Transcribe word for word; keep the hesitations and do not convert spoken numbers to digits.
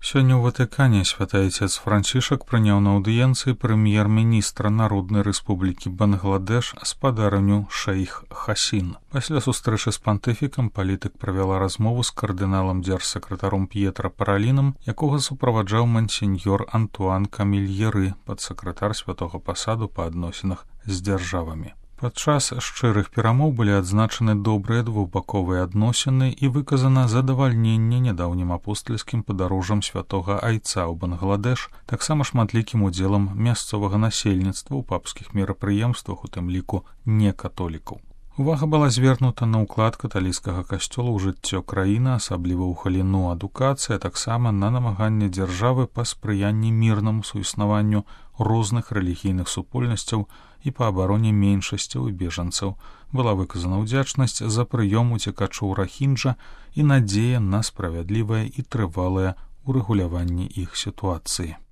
Сёння ў Ватыкане святы айцец Францішак прыняў на аўдыенцыі прэм'ер-міністра Народнай Рэспублікі Бангладеш спадарню шэйх Хасін. Пасля сустрэчы з пантыфікам палітык правяла размову з кардыналам дзяржсакратаром П'етра Паралінам, якога суправаджаў мансеньёр Антуан Камільеры, падсакратар святога пасаду па адносінах з дзяржавамі. Падчас шчырых перамоў былі адзначаны добрыя двухбаковыя адносіны і выказана задавальненне нядаўнім апостальскім падарожжам святога айца ў Бангладеш, таксама шматлікім удзелам мясцовага насельніцтва ў папскіх мерапрыемствах, у тым ліку некатолікаў. Увага была звернута на ўклад каталіцкага касцёла ў жыццё краіны, асабліва ў галіну адукацыі, а таксама на намаганне дзяржавы па спрыянні мірнаму суіснаванню розных рэлігійных супольнасцяў і па абароне меншасцяў і бежанцаў. Была выказана ўдзячнасць за прыём уцекачоў Рахінджа і надзея на справядлівае і трывалае ўрэгуляванне іх сітуацыі.